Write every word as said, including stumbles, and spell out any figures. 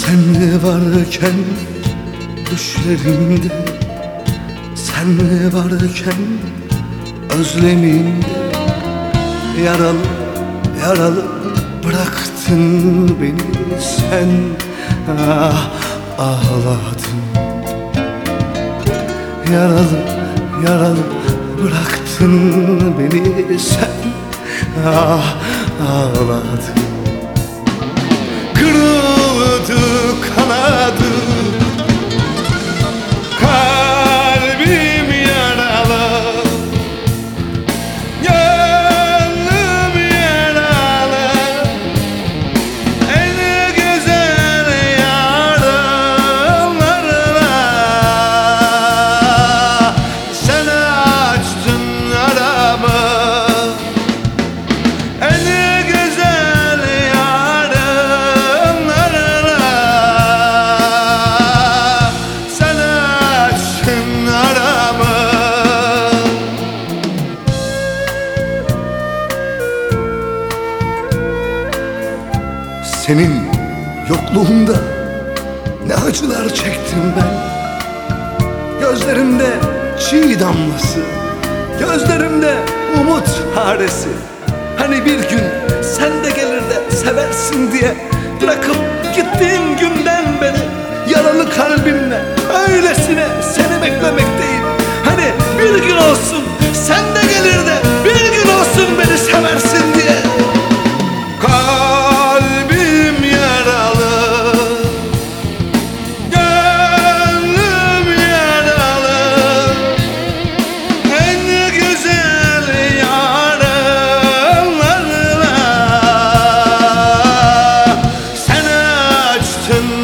Sen varken düşlerimde, sen varken özlemimde, yaralı yaralı bıraktın beni sen. Ah, ağladın. Yaralı yaralı bıraktın beni sen. Ah, ağladın. Kırıldı kanadı, kalbim yaralı, gönlüm yaralı. En güzel yarınlarla sen açtın aramı. En güzel senin yokluğunda ne acılar çektim ben. Gözlerimde çiğ damlası, gözlerimde umut haresi. Hani bir gün sen de gelir de seversin diye bırakıp gittiğin günden beri yaralı kalbimle öylesine seni beklemekteyim. Hani bir gün olsun sen de gelir de bir gün olsun beni seversin diye. Sen açtın